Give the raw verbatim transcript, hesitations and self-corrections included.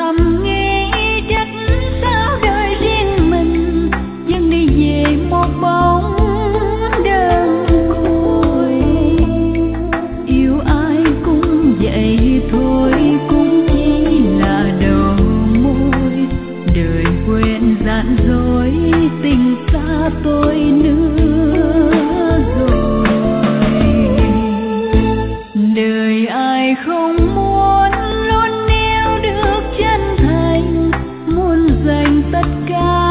thầm nghĩ chắc sao đời riêng mình dần đi về một bóng đơn côi. Yêu ai cũng vậy thôi, cũng chỉ là đầu môi, đời quên gian dối tình xa tôi nữa rồi. Đời ai không muốn luôn yêu được chân thành, muốn dành tất cả